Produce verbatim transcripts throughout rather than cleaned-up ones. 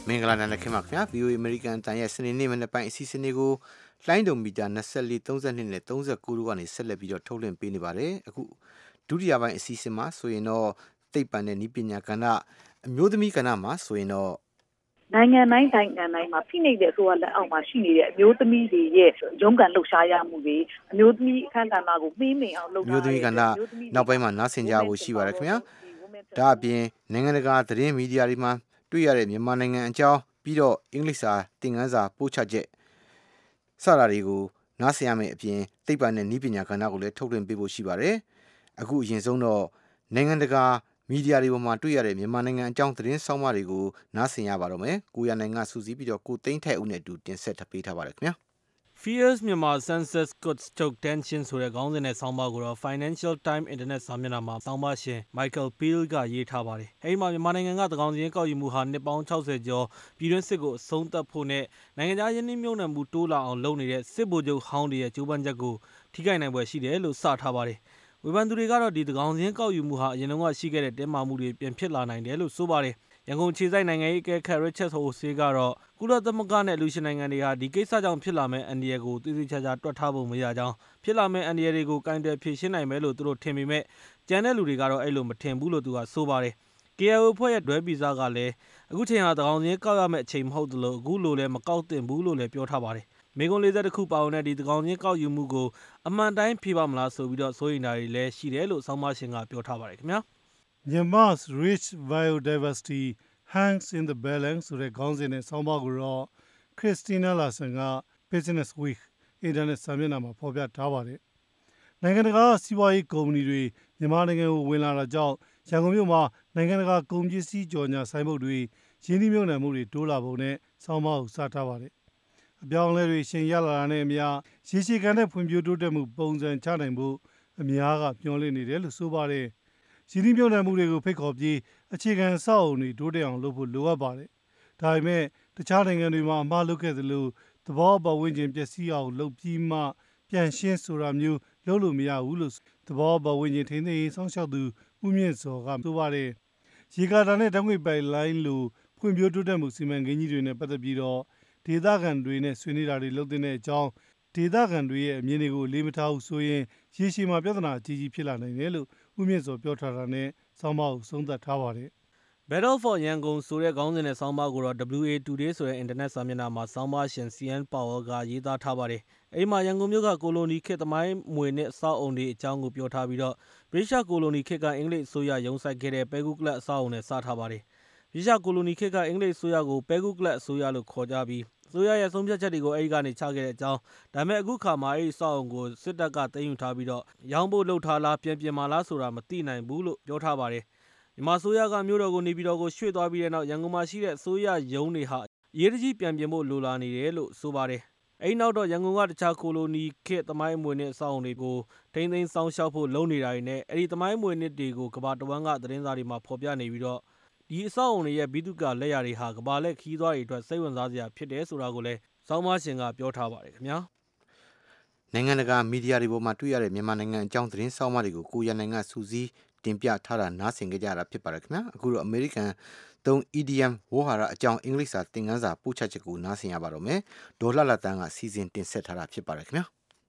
မင်္ဂလာနံနက်ခင်းပါခင်ဗျာ ဗီအိုအေ American တန်ရဲ့စနေနေ့မနေ့ပိုင်းအစီအစဉ်လေးကိုလိုင်းဒုံမီတာยี่สิบสี่ 32နဲ့39တို့ကနေဆက်လက်ပြီးတော့ထုတ်လွှင့်ပေးနေပါတယ်အခုဒုတိယပိုင်းအစီအစဉ်မှာဆိုရင်တော့သိပ္ပံနဲ့နည်းပညာကဏ္ဍအမျိုးသမီးကဏ္ဍမှာဆိုရင်တော့နိုင်ငံတိုင်းနိုင်ငံတိုင်းမှာဖိနှိပ်တဲ့အစိုးရလက်အောက်မှာရှိနေတဲ့အမျိုးသမီးတွေရဲ့ရုန်းကန်လှုပ်ရှားရမှုတွေအမျိုးသမီးအခမ်းအနားကိုပြီးမြင်အောင်လုပ်တာအမျိုးသမီးကဏ္ဍနောက်ပိုင်းမှာနားဆင်ကြဖို့ရှိပါတယ်ခင်ဗျာဒါအပြင်နိုင်ငံတကာသတင်းမီဒီယာတွေမှာတွေ့ရတဲ့မြန်မာနိုင်ငံအကြောင်းပြီးတော့အင်္ဂလိပ်စာသင်ခန်းစာပို့ချချက်စတာတွေကိုနားဆင်ရမယ့်အပြင်သိပ္ပံနဲ့နည်းပညာကဏ္ဍကိုလည်းထုတ်လွှင့်ပေးဖို့ရှိပါတယ်အခုအရင်ဆုံးတော့နိုင်ငံတကာမီဒီယာတွေပေါ်မှာတွေ့ရတဲ့မြန်မာနိုင်ငံအကြောင်းသတင်းဆောင်မတွေကိုနားဆင်ရပါတော့မယ်ကိုရနိုင်ကစူးစီးပြီးတော့ကိုသိန်းထိုက်ဦးနဲ့အတူတင်ဆက်ပေးထားပါတယ်ခင်ဗျာ Fierce Myanmar Census Could Stoke Tension ဆိုတဲ့ခေါင်းစဉ်နဲ့ဆောင်းပါးကိုတော့ Financial Times Internet စာမျက်နှာမှာဆောင်းပါးရှင် Michael Peel ကရေးထားပါတယ်။အဲဒီမှာမြန်မာနိုင်ငံကသန်းခေါင်စာရင်းကောက်ယူမှုဟာနှစ်ပေါင်း၆၀ကျော်ပြည်တွင်းစစ်ကိုအဆုံးသတ်ဖို့နဲ့နိုင်ငံခြားရင်းနှီးမြှုပ်နှံမှုတိုးလာအောင်လုပ်နေတဲ့စစ်ဗိုလ်ချုပ်ဟောင်းတွေရဲ့ကြိုးပမ်းချက်ကိုထိခိုက်နိုင်ဖွယ်ရှိတယ်လို့စထားပါတယ်။ဝေဖန်သူတွေကတော့ဒီသန်းခေါင်စာရင်းကောက်ယူမှုဟာအရင်တုန်းကရှိခဲ့တဲ့တင်းမာမှုတွေပြန်ဖြစ်လာနိုင်တယ်လို့ဆိုပါတယ်။ရန်ကုန်ခြေစိုက်နိုင်ငံရေးအကဲခတ် Richard Horsey ကတော့ကုလသမဂ္ဂနဲ့လူရှင်နိုင်ငံတွေဟာဒီကိစ္စကြောင့်ဖြစ်လာမယ့်အန္တရာယ်ကိုသိသိချာချာတွက်ထားဖို့မရကြောင်းဖြစ်လာမယ့်အန္တရာယ်တွေကိုကင်တွယ်ဖြေရှင်းနိုင်မယ်လို့သူတို့ထင်ပေမဲ့ကျန်တဲ့လူတွေကတော့အဲ့လိုမထင်ဘူးလို့သူကဆိုပါတယ်။ K L O ဖွဲ့ရဲ့ဒွဲဗီဇကလည်းအခုချိန်ဟာသန်းခေါင်စာရင်းကောက်ရမယ့်အချိန်မဟုတ်သလိုအခုလိုလည်းမကောက်သင့်ဘူးလို့လည်းပြောထားပါတယ်။မေကွန်လေးဆက်တစ်ခုပါဝင်တဲ့ဒီသန်းခေါင်စာရင်းကောက်ယူမှုကိုအမှန်တိုင်းဖြေပါမလားဆိုပြီးတော့စိုးရိမ်တာတွေလည်းရှိတယ်လို့ဆောင်းပါးရှင်ကပြောထားပါတယ်ခင်ဗျာ။ Myanmar's rich biodiversity hangs in the balance ဆိုတဲ့ခေါင်းစဉ်နဲ့ဆောင်းပါးကိုတော့ Christina Larson က Business Week Internet စာမျက်နှာမှာဖော်ပြထားပါတယ်။နိုင်ငံတကာစီးပွားရေးကုမ္ပဏီတွေမြန်မာနိုင်ငံကိုဝင်လာတာကြောင့်ရန်ကုန်မြို့မှာနိုင်ငံတကာကုန်ပစ္စည်းကြော်ညာဆိုင်ပုဒ်တွေရင်းနှီးမြှုပ်နှံမှုတွေတိုးလာပုံနဲ့ဆောင်းပါးကိုစထားပါတယ်။အပြောင်းအလဲတွေရှင်ရလာတာနဲ့အမျှရေရှည်ခံတဲ့ဖွံ့ဖြိုးတိုးတက်မှုပုံစံချနိုင်ဖို့အများကမျှော်လင့်နေတယ်လို့ဆိုပါတယ်။ရင်းနှီးမြှုပ်နှံမှုတွေကိုဖိတ်ခေါ်ပြီးအခြေခံအဆောက်အအုံတွေတိုးတက်အောင်လုပ်ဖို့လိုအပ်ပါတယ်။ဒါပေမဲ့တခြားနိုင်ငံတွေမှာအမှားလုပ်ခဲ့သလိုသဘောပတ်ဝန်းကျင်ပျက်စီးအောင်လုပ်ပြီးမှပြန်ရှင်းဆိုတာမျိုးလုပ်လို့မရဘူးလို့သဘောပတ်ဝန်းကျင်ထိန်းသိမ်းရေးစောင့်ရှောက်သူဦးမြင့်စောကဆိုပါတယ်။ရေကာတာနဲ့ဓာတ်ငွေ့ပိုက်လိုင်းလိုဖွံ့ဖြိုးတိုးတက်မှုစီမံကိန်းကြီးတွေနဲ့ပတ်သက်ပြီးတော့ဒေသခံတွေနဲ့ဆွေးနွေးတာတွေလုပ်တဲ့အကြောင်းဒေသခံတွေရဲ့အမြင်တွေကိုလေးမထားဘူးဆိုရင်ရေရှည်မှာပြဿနာအကြီးကြီးဖြစ်လာနိုင်တယ်လို့ဦးမြင့်စောပြောထားတာနဲ့ဆောင်းပါးကိုသုံးသပ်ထားပါတယ်။ Battle for Yangon ဆိုတဲ့ခေါင်းစဉ်နဲ့ဆောင်းပါးကိုတော့ W A Today ဆိုတဲ့ internet စာမျက်နှာမှာဆောင်းပါးရှင် C N Powell ကရေးသားထားပါတယ်။အဲဒီမှာရန်ကုန်မြို့ကကိုလိုနီခေတ်သမိုင်းမွေနဲ့အဆောက်အုံတွေအကြောင်းကိုပြောထားပြီးတော့ဗြိတိရှကိုလိုနီခေတ်ကအင်္ဂလိပ်အစိုးရရုံးစိုက်ခဲ့တဲ့ပဲကူးကလပ်အဆောက်အုံနဲ့စထားပါတယ်။ဗြိတိရှကိုလိုနီခေတ်ကအင်္ဂလိပ်အစိုးရကိုပဲကူးကလပ်အစိုးရလို့ခေါ်ကြပြီးအစိုးရရဲ့ဆုံးဖြတ်ချက်တွေကိုအဲဒီကနေချခဲ့တဲ့အကြောင်းဒါပေမဲ့အခုခါမှာအဲဒီအဆောက်အုံကိုစစ်တပ်ကသိမ်းယူထားပြီးတော့ရောင်းဖို့လုပ်ထားလားပြင်ပြင်မာလားဆိုတာမသိနိုင်ဘူးလို့ပြောထားပါတယ်။မြန်မာအစိုးရကမြို့တော်ကိုနေပြည်တော်ကိုရွှေ့သွားပြီးတဲ့နောက်ရန်ကုန်မှာရှိတဲ့အစိုးရရုံးတွေဟာအရေးတကြီးပြန်ပြင်ဖို့လိုလာနေတယ်လို့ဆိုပါတယ်။အဲဒီနောက်တော့ရန်ကုန်ကတခြားကိုလိုနီခေတ်သမိုင်းအမွေအနှစ်အဆောက်အုံတွေကိုထိန်းသိမ်းဆောင်ရှောက်ဖို့လုပ်နေတာတွေနဲ့အဲဒီသမိုင်းအမွေအနှစ်တွေကိုကမ္ဘာတဝန်းကသတင်းစာတွေမှာဖော်ပြနေပြီးတော့ဒီအဆောက်အုံတွေရဲ့ဘိသုကာလက်ရာတွေဟာကမ္ဘာလက်ခီးသွားတွေအတွက်စိတ်ဝင်စားစရာဖြစ်တယ်ဆိုတာကိုလည်းဆောင်းပါးရှင်ကပြောထားပါတယ်ခင်ဗျာ။နိုင်ငံတကာမီဒီယာတွေပေါ်မှာတွေ့ရတဲ့မြန်မာနိုင်ငံအကြောင်းသတင်းဆောင်းပါးတွေကိုကိုရနိုင်ကစူးစီးတင်ပြထားတာနားဆင်ကြကြတာဖြစ်ပါတယ်ခင်ဗျာအခုတော့ American သုံး E D M ဝေါ်ဟာရအကြောင်းအင်္ဂလိပ်စာသင်ခန်းစာပို့ချချက်ကိုနားဆင်ရပါတော့မယ်ဒေါ်လှလှတန်းကစီစဉ်တင်ဆက်ထားတာဖြစ်ပါတယ်ခင်ဗျာ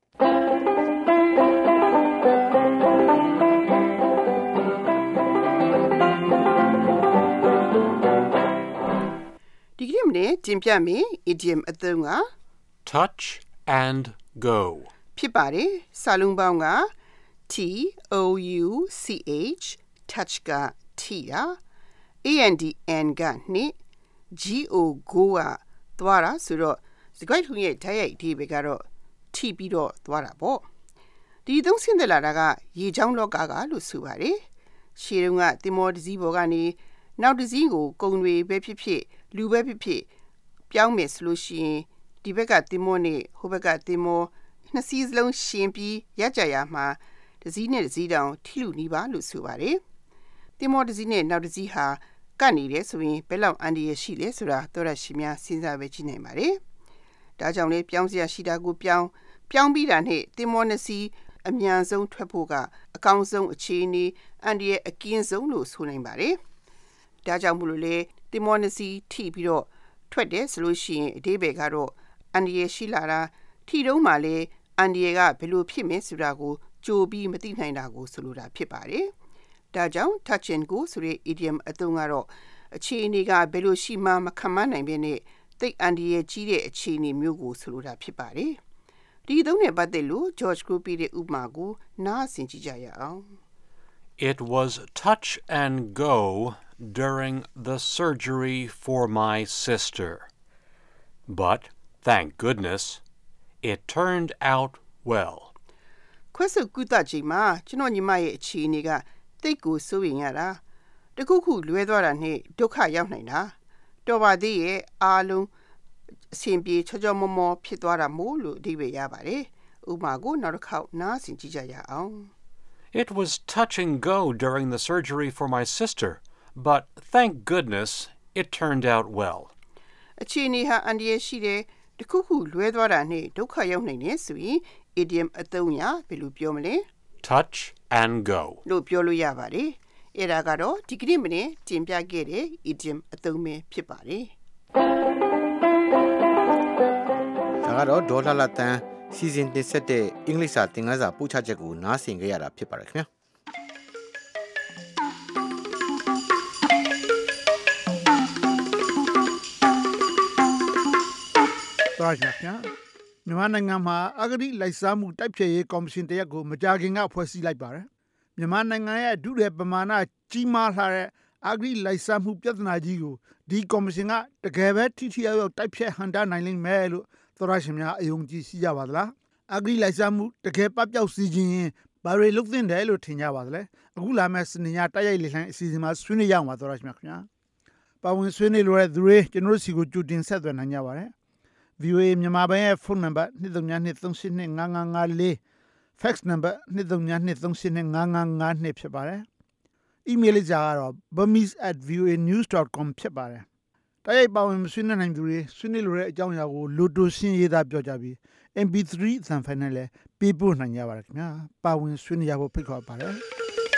ဒီကနေ့မနေ့တင်ပြမယ် idiom အသုံးက touch and go ဖြစ်ပါတယ်စာလုံးပေါင်းကT O U C H touch ကထိတာ A N D N ကနှစ် G O go ကသွားတာဆိုတော့စကားထုံးရဲ့ဓာတ်ရိုက်အဓိပ္ပာယ်ကတော့ထိပြီးတော့သွားတာပေါ့ဒီသုံးဆင်းသက်လာတာကရေချောင်းလောကကလို့ဆိုပါတယ်ရှေးတုန်းကသင်္ဘောတစ်စီးပေါ်ကနေနောက်တစ်စီးကိုကုန်းတွေပဲဖြစ်ဖြစ်လူပဲဖြစ်ဖြစ်ပြောင်းမယ်ဆိုလို့ရှိရင်ဒီဘက်ကသင်္ဘောနဲ့ဟိုဘက်ကသင်္ဘောနှစ်စီးစလုံးရှင်ပြီးရကြရမှာတစ်စီးနဲ့တစ်စီးတောင်ထိလူနီးပါလို့ဆိုပါတယ်သင်္ဘောတစ်စီးနဲ့နောက်တစ်စီးဟာကပ်နေတယ်ဆိုရင်ဘယ်လောက်အန္တရာယ်ရှိလဲဆိုတာသောရရှိများစဉ်းစားပဲကြည့်နိုင်ပါတယ်ဒါကြောင့်လေပြောင်းစရာရှိတာကိုပြောင်းပြောင်းပြီးတာနဲ့သင်္ဘောနှစ်စီးအမြန်ဆုံးထွက်ဖို့ကအကောင်းဆုံးအခြေအနေအန္တရာယ်အကင်းဆုံးလို့ဆိုနိုင်ပါတယ်ဒါကြောင့်မို့လို့လေသင်္ဘောနှစ်စီးထိပြီးတော့ထွက်တယ်ဆိုလို့ရှိရင်အဓိပ္ပာယ်ကတော့အန္တရာယ်ရှိလာတာထီတုံးမှာလေအန္တရာယ်ကဘယ်လိုဖြစ်မယ်ဆိုတာကိုကြိုပြီးမသိနိုင်တာကိုဆိုလိုတာဖြစ်ပါတယ်။ဒါကြောင့် touch and go ဆိုတဲ့ idiom အသုံးကတော့အခြေအနေကဘယ်လိုရှိမှမခံမနိုင်ဘဲနဲ့သိအန္တရာယ်ကြီးတဲ့အခြေအနေမျိုးကိုဆိုလိုတာဖြစ်ပါတယ်။ဒီသုံးနဲ့ပတ်သက်လို့ George Group ရဲ့ဥပမာကိုနားဆင်ကြည့်ကြရအောင်။ It was touch and go during the surgery for my sister. But, thank goodness, it turned out well. ခွဲဆုပ်ကုသချိန်မှာကျွန်တော်ညီမရဲ့အခြေအနေကတိတ်ကိုစိုးရင်ရတာတခုခုလွဲသွားတာနဲ့ဒုက္ခရောက်နိုင်တာတော်ပါသေးရဲ့အားလုံးအဆင်ပြေချောချောမောမောဖြစ်သွားတာမို့လို့အဓိပ္ပာယ်ရပါတယ်ဥပမာကိုနောက်တစ်ခေါက်နားဆင်ကြည့်ကြရအောင် It was touch and go during the surgery for my sister, but thank goodness it turned out well. အခြေအနေဟာအန္တရာယ်ရှိတယ်တခုခုလွဲသွားတာနဲ့ဒုက္ခရောက်နိုင်တယ်ဆိုရင် idiom အသုံးရဘယ်လိုပြောမလဲ Touch and go လို့ပြောလို့ရပါတယ်အဲ့ဒါကတော့ဒီကနေ့မနေ့တင်ပြခဲ့တဲ့ idiom အသုံးပဲဖြစ်ပါတယ်ဒါကတော့ဒေါ်လာလာတန်စီစဉ်တင်ဆက်တဲ့အင်္ဂလိပ်စာသင်ခန်းစာပို့ချချက်ကိုနားဆင်ကြရတာဖြစ်ပါတယ်ခင်ဗျာတော်ရခင်မြန်မာနိုင်ငံမှာအဂတိလိုက်စားမှုတိုက်ဖျက်ရေးကော်မရှင်တရက်ကိုမကြာခင်ကဖွဲ့စည်းလိုက်ပါတယ်မြန်မာနိုင်ငံရဲ့ဒုရဲပမာဏကြီးမားလာတဲ့အဂတိလိုက်စားမှုပြဿနာကြီးကိုဒီကော်မရှင်ကတကယ်ပဲထိထိရောက်ရောက်တိုက်ဖျက်ဟန်တာနိုင်လိမ့်မယ်လို့သောရရှင်များအယုံကြည်ရှိကြပါသလားအဂတိလိုက်စားမှုတကယ်ပပျောက်စီခြင်းဘာတွေလုပ်သင့်တယ်လို့ထင်ကြပါသလဲအခုလာမယ့်စနေညတိုက်ရိုက်လေလှိုင်းအစီအစဉ်မှာဆွေးနွေးရအောင်ပါသောရရှင်များခင်ဗျာပါဝင်ဆွေးနွေးလိုတဲ့သူတွေကျွန်တော်တို့စီကိုကြိုတင်ဆက်သွယ်နိုင်ကြပါတယ်V O A မြန်မာပိုင်းရဲ့ဖုန်းနံပါတ်two three two three eight eight five five four ဖက်စ်နံပါတ်two three two three eight eight five five fiveဖြစ်ပါတယ်။ email ကြကတော့ burmese at v o a news dot com ဖြစ်ပါတယ်။တိုက်ရိုက်ပါဝင်ဆွေးနွေးနိုင်သူတွေဆွေးနွေးလိုတဲ့အကြောင်းအရာကိုလိုတိုရှင်းရေးသားပြောကြပြီး M P three အသံဖိုင်နဲ့လည်းပေးပို့နိုင်ကြပါတယ်ခင်ဗျာ။ပါဝင်ဆွေးနွေးရဖို့ဖိတ်ခေါ်ပါတယ်။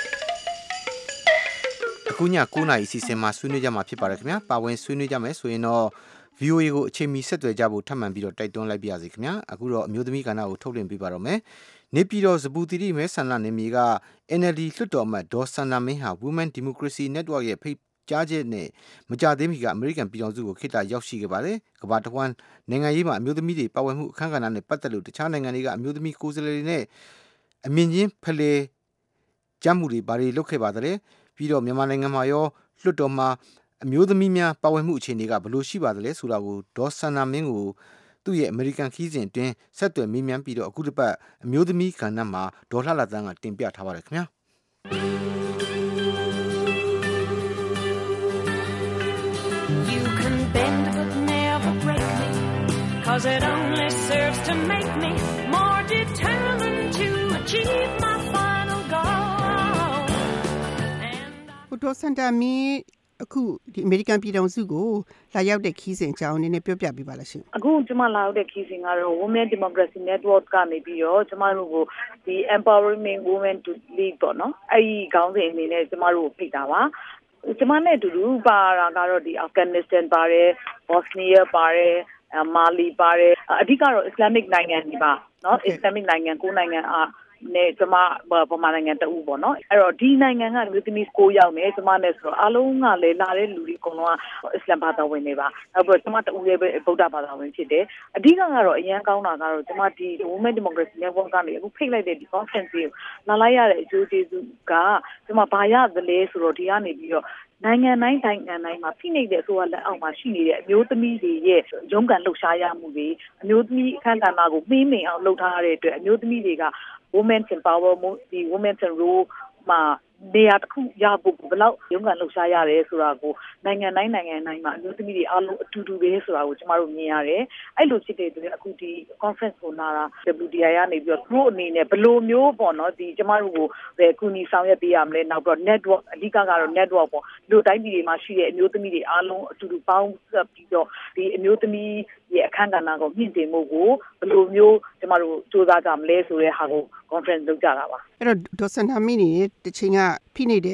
အခုညnineနာရီအစီအစဉ်မှာဆွေးနွေးကြမှာဖြစ်ပါတယ်ခင်ဗျာ။ပါဝင်ဆွေးနွေးကြမယ်ဆိုရင်တော့V O A ကိုအချိန်မီဆက်သွယ်ကြဖို့ထပ်မံပြီးတော့တိုက်တွန်းလိုက်ပါရစေခင်ဗျာအခုတော့အမျိုးသမီးကဏ္ဍကိုထုတ်လွှင့်ပေးပါတော့မယ်နေပြည်တော်စပူတီရီမဲဆန္ဒနယ်မြေက N L D လွှတ်တော်အမတ်ဒေါ်စန္ဒမင်းဟာ Women Democracy Network ရဲ့ဖိတ်ကြားချက်နဲ့မကြသေးမီကအမေရိကန်ပြည်ထောင်စုကိုခေတ္တရောက်ရှိခဲ့ပါတယ်ကမ္ဘာတစ်ဝန်းနိုင်ငံရေးမှာအမျိုးသမီးတွေပါဝင်မှုအခမ်းကဏ္ဍနဲ့ပတ်သက်လို့တခြားနိုင်ငံတွေကအမျိုးသမီးကိုယ်စားလှယ်တွေနဲ့အမြင့်ချင်းဖလှယ်ကြမှုတွေဘာတွေလုပ်ခဲ့ပါသလဲပြီးတော့မြန်မာနိုင်ငံမှာရောလွှတ်တော်မှာအမျိုးသမီးများပါဝင်မှုအခြေအနေကဘယ်လိုရှိပါသလဲဆိုတာကိုဒေါ်စန္ဒမင်းကိုသူ့ရဲ့အမေရိကန်ခီးစဉ်အတွင်းဆက်သွယ်မေးမြန်းပြီးတော့အခုတစ်ပတ်အမျိုးသမီးကဏ္ဍမှာဒေါ်လှလှသန်းကတင်ပြထားပါတယ်ခင်ဗျာ You can bend but never break me cause it only serves to make me more determined to achieve my final goal and ဒေါ်စန္ဒမင်းအခုဒီအမေရိကန်ပြည်ထောင်စုကိုလာရောက်တဲ့ခီးစဉ်အကြောင်းနည်းနည်းပြောပြပေးပါလားရှင်အခုကျွန်မလာရောက်တဲ့ခီးစဉ်ကတော့ Women Democracy Network ကနေပြီးတော့ကျွန်မတို့ကိုဒီ Empowering Women to Lead ပေါ့နော်အဲ့ဒီခေါင်းစဉ်အနေနဲ့ကျွန်မတို့ကိုဖိတ်တာပါကျွန်မနဲ့အတူတူပါတာကတော့ဒီ Afghanistan ပါတယ် Bosnia ပါတယ်မာလီပါတယ်အဓိကတော့ Islamic နိုင်ငံတွေပါနော် Islamic နိုင်ငံကိုနိုင်ငံအားနဲ့ကျွန်မဗမာနိုင်ငံတအူးပေါ့နော်အဲ့တော့ဒီနိုင်ငံကလူသမီးnineယောက်နဲ့ကျွန်မနဲ့ဆိုတော့အားလုံးကလည်းလာတဲ့လူတွေအကုန်လုံးကအစ္စလာမ်ဘာသာဝင်တွေပါနောက်ပြီးကျွန်မတအူးရဲ့ဗုဒ္ဓဘာသာဝင်ဖြစ်တယ်အဓိကကတော့အရန်ကောင်းတာကတော့ကျွန်မဒီ Women Democracy Network ကနေအခုဖိတ်လိုက်တဲ့ဒီ conference ကိုလာလိုက်ရတဲ့အကျိုးကျေးဇူးကကျွန်မဘာရသလဲဆိုတော့ဒီကနေပြီးတော့နိုင်ငံတိုင်းနိုင်ငံတိုင်းမှာဖိနှိပ်တဲ့အစိုးရလက်အောက်မှာရှိနေတဲ့အမျိုးသမီးတွေရဲ့ရုန်းကန်လှုပ်ရှားရမှုတွေအမျိုးသမီးအခမ်းကဏ္ဍကိုမှီးမိန်အောင်လုပ်ထားရတဲ့အတွက်အမျိုးသမီးတွေက Women Empowerment ဒီ Women's Role မှာနေရာတစ်ခုရဖို့ဘယ်လောက်ရုန်းကန်လှုပ်ရှားရတယ်ဆိုတာကိုနိုင်ငံတိုင်းနိုင်ငံတိုင်းမှာအမျိုးသမီးတွေအားလုံးအတူတူပဲဆိုတာကိုကျမတို့မြင်ရတယ်အဲ့လိုဖြစ်တဲ့အတွက်အခုဒီ conference ကိုလာတာ W D I ကနေပြီးတော့သူတို့အနေနဲ့ဘယ်လိုမျိုးပေါ့နော်ဒီကျမတို့ကိုပဲကူညီဆောင်ရွက်ပေးရမလဲနောက်တော့ network အဓိကကတော့ network ပေါ့လူတိုင်းပြည်တွေမှာရှိတဲ့အမျိုးသမီးတွေအားလုံးအတူတူပေါင်းပြီးတော့ဒီအမျိုးသမီးရဲ့အခမ်းကဏ္ဍကိုမြင့်တင်မှုကိုဘယ်လိုမျိုးကျမတို့စူးစမ်းကြမလဲဆိုတဲ့ဟာကို conference လုပ်ကြတာပါအဲ့တော့ဒေါ်စန္ဒမင်းနေတချိန်ကဖိနေတဲ့အ